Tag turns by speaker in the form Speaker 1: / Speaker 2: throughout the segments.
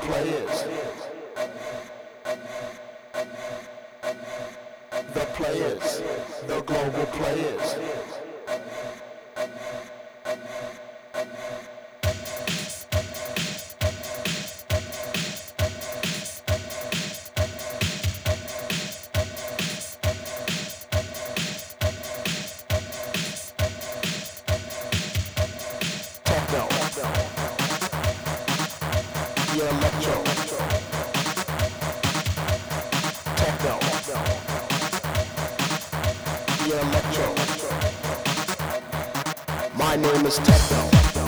Speaker 1: players. The players. The global players. Techno. Yeah, electro. Techno. Yeah, electro. My name is Techno.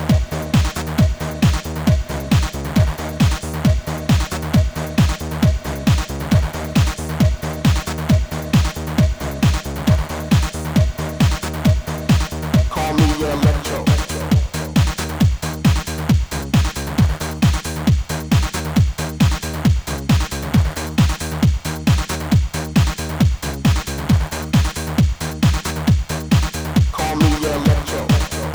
Speaker 1: Call me yeah, electro. Call me yeah, electro.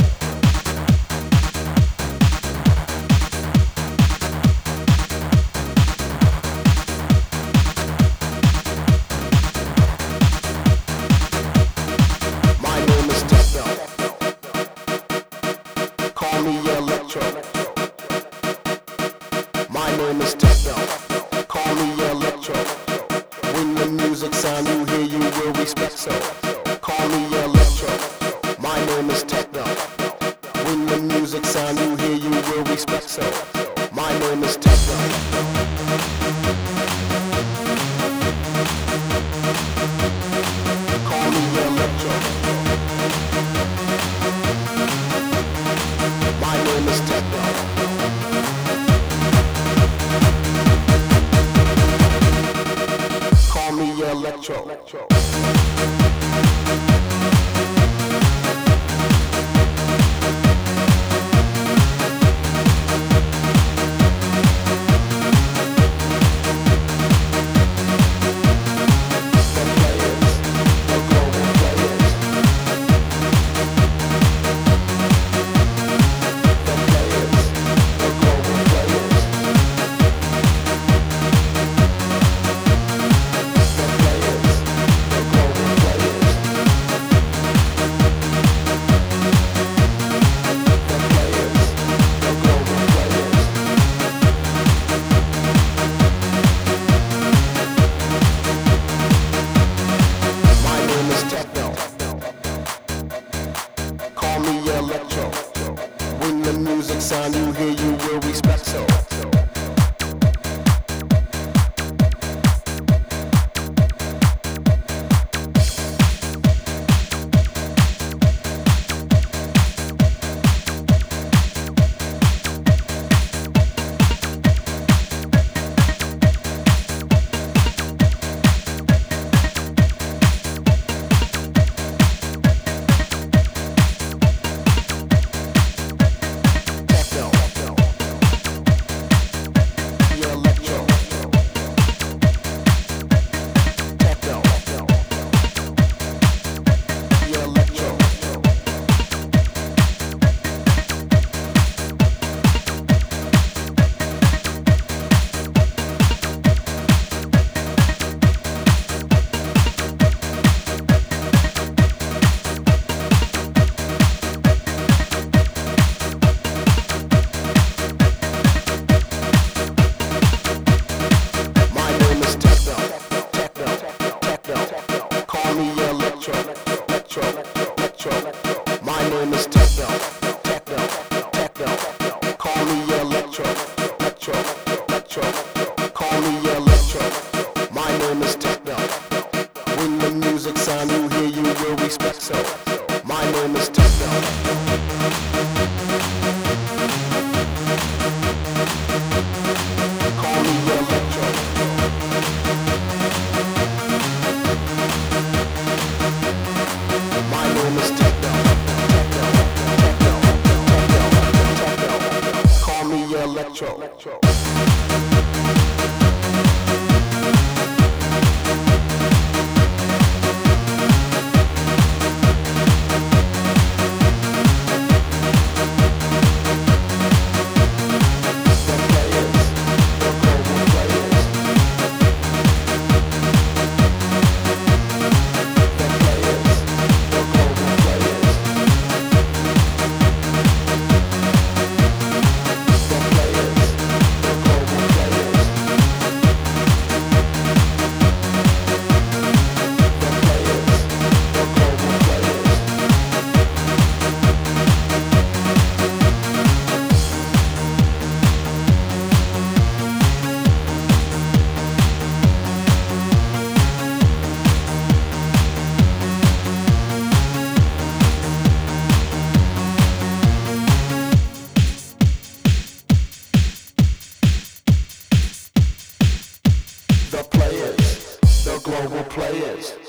Speaker 1: My name is Techno. Call me yeah, electro. My name is Techno. Call me yeah, electro. When the music sound you hear, you will respect so. Call me yeah, electro. My name is Techno. When the music sound you hear, you will respect so. My name is Techno. Call me yeah, electro. My name is Techno. Call me yeah, electro. Call me yeah, electro. When the music sound you hear, you will respect so. My name is Techno. Call me yeah, electro. Call me yeah, electro. My name is Techno. When the music sound you hear, you will respect so. My name is Techno. Call me yeah, electro. My name is Techno. Call me yeah, electro. global players.